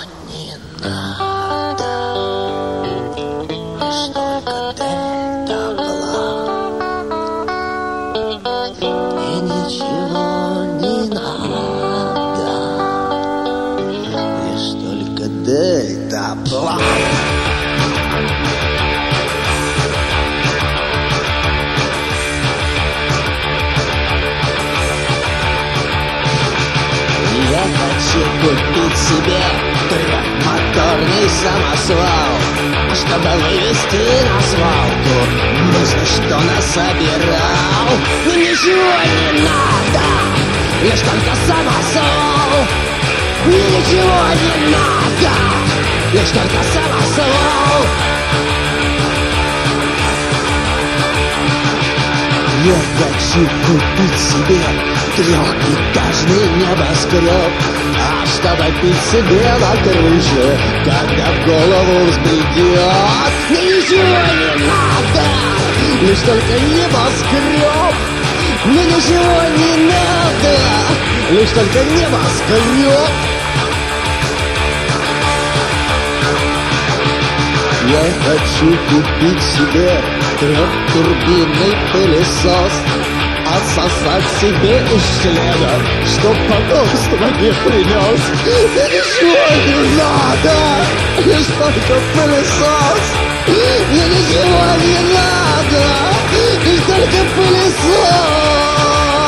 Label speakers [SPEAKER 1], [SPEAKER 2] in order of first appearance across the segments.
[SPEAKER 1] не надо, лишь только дельта-план. Мне ничего не надо, лишь только дельта-план. Я хочу купить себе трехмоторный самосвал, а чтобы вывести на свалку, нужно, что насобирал. Но ничего не надо, лишь только самосвал. Мне ничего не надо, лишь только самосвал. Я хочу купить себе трехэтажный небоскреб, а чтобы пить себе на крыше, когда в голову взбредет. Мне ничего не надо, лишь только небоскреб. Мне ничего не надо, лишь только небоскреб. Я хочу купить себе трехтурбинный пылесос, отсосать себе из члена, чтоб потомство не принес. Мне ничего не надо, лишь только пылесос. Мне ничего не надо, лишь только пылесос.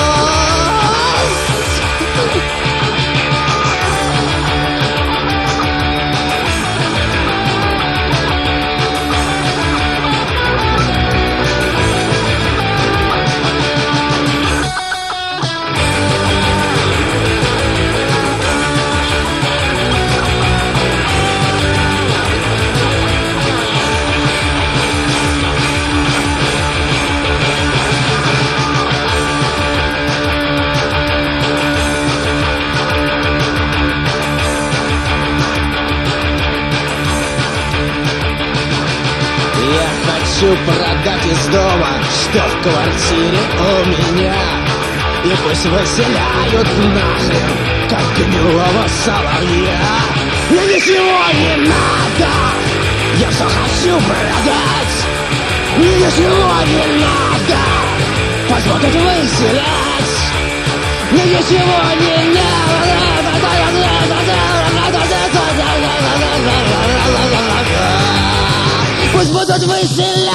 [SPEAKER 1] Хочу продать из дома, что в квартире у меня, и пусть выселяют нахрен, как гнилого соловья. Мне ничего не надо, я все хочу продать. Мне ничего не надо, позволить выселять. Мне ничего не надо. Пусть будут выселять.